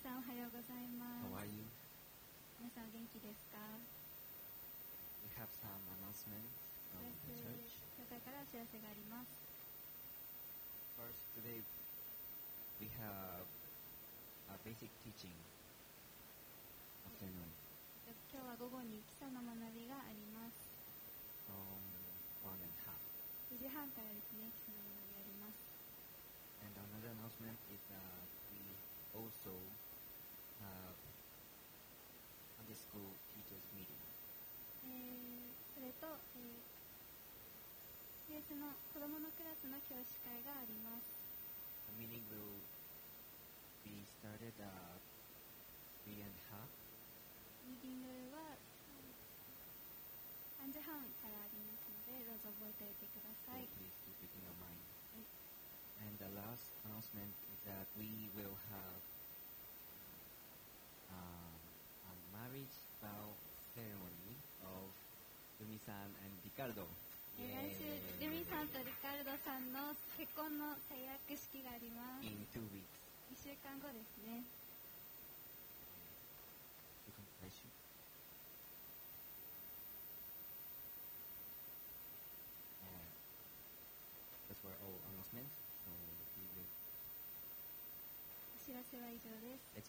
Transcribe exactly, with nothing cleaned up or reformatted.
さんおはようございます。 How are you? 皆さん元気ですか？ We have some announcements from the church. 教会からお知らせがあります。 First, today we have a basic teaching afternoon 今日は午後に基礎の学びがあります。 from one and a half. くじはんからですね、基礎の学びがあります。 And another announcement is that we also have Sunday school teachers meeting. えー、それと、えー、ベースの子どものクラスの教師会があります。 The meeting will be started at three and a half. ミーティングはさんじはんからありますので、どうぞ覚えておいてくだ So さい。 please keep it in your mind. はい。 And the last announcement is that we will have um, a marriage vow ceremony of Yumi-san and Ricardo. えー来週、ジュミさんとリカルドさんの結婚の誓約式があります。 In two weeks. いっしゅうかんごですね。 You can place you. Uh, those were all announcements. So we will, お知らせは以上です。 let's